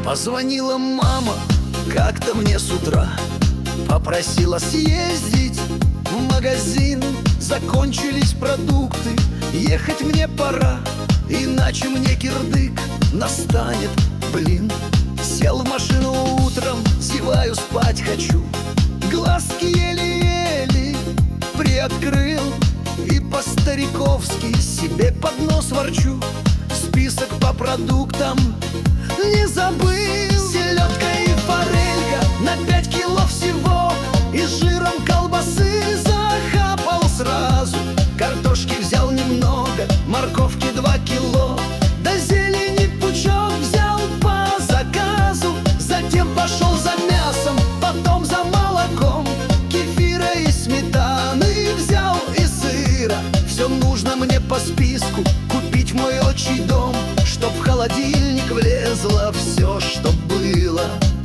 Позвонила мама как-то мне с утра, попросила съездить в магазин. Закончились продукты, ехать мне пора, иначе мне кирдык настанет, блин. Сел в машину утром, зеваю, спать хочу. Глазки еле-еле приоткрыл и по-стариковски себе под нос ворчу. Список по продуктам не забыл. Селедка и форелька на 5 кило всего, и с жиром колбасы захапал сразу. Картошки взял немного, морковки 2 кило, да зелени пучок взял по заказу. Затем пошел за мясом, потом за молоком, кефира и сметаны взял, и сыра. Все нужно мне по списку купить в мой отчий дом, чтоб в холодильник влезло все, что было.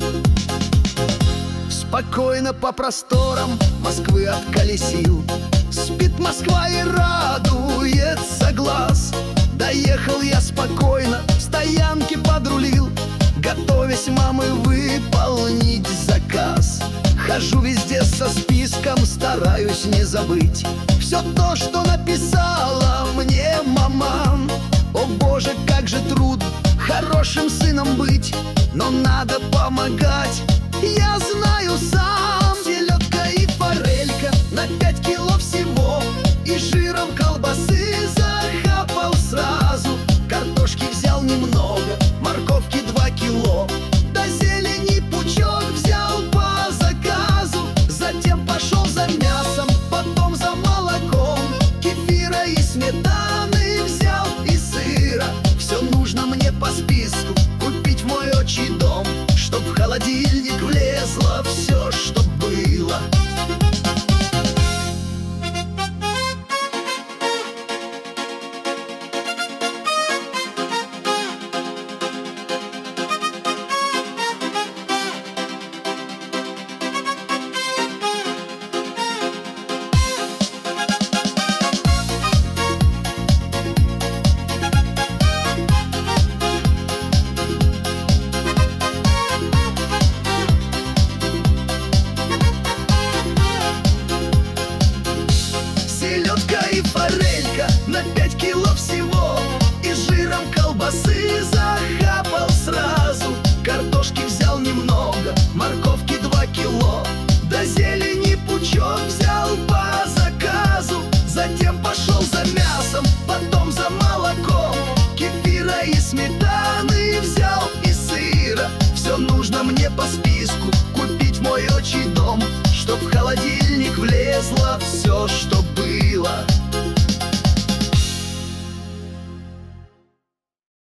Спокойно по просторам Москвы отколесил. Спит Москва и радуется глаз. Доехал я спокойно, в стоянке подрулил, готовясь мамы выполнить заказ. Хожу везде со списком, стараюсь не забыть все то, что написала мне мама. О боже, как же трудно хорошим сыном быть, но надо помогать, я знаю сам. Селедка и форелька на 5 кило всего, и жиром колбасы захапал сразу. Картошки взял немного, морковки 2 кило, да зелени пучок взял по заказу. Затем пошел за мясом, потом за молоком, кефира и сметаны взял, и сыра. Все нужно мне по списку купить в мой отчий дом, чтоб в холодильник влезло все, что было. Селедка и форелька на 5 кило всего, и жиром колбасы захапал сразу. Картошки взял немного, морковки 2 кило, да зелени пучок взял по заказу. Затем пошел за мясом, потом за молоком, кефира и сметаны взял, и сыра. Все нужно мне по списку купить в мой отчий дом, чтоб в холодильник влезло все, что было.